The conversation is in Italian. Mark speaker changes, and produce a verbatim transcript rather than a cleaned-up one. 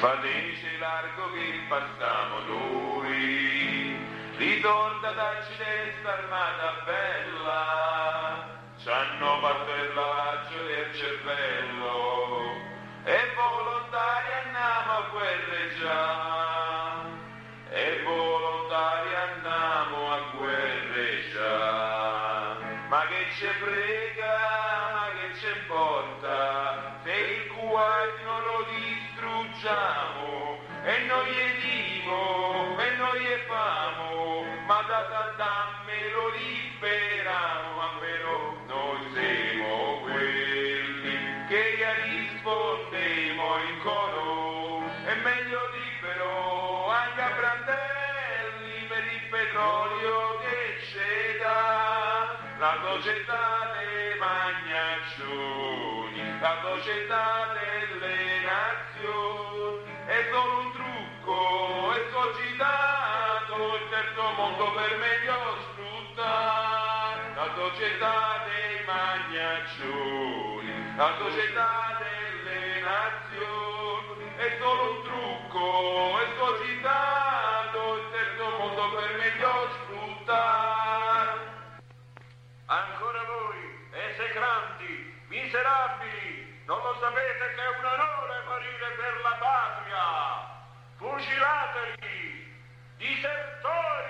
Speaker 1: Fateci largo che passiamo noi, ritorna darci testa armata bella, ci hanno fatto il lavaggio del cervello e volontari andiamo a guerreggiare, e volontari andiamo a guerreggiare, ma che ci frega, ma che ci importa, se il Kuwait non lo distruggiamo, e noi gli dimo, e noi gli famo, ma da Saddam me lo liberiamo, a però noi siamo quelli che gli rispondemo in coro, è meglio libero anche a Brandelli per il petrolio che c'è da la società dei magnaccioni, la società delle nazioni, è solo un trucco, è scogitato il terzo mondo per meglio sfruttare la società dei magnaccioni, la società delle nazioni, è solo un trucco, è scogitato il terzo mondo per meglio sfruttare.
Speaker 2: Ancora voi, esecranti, miserabili, non lo sapete che è un onore morire per la patria? Fucilateli, disertori!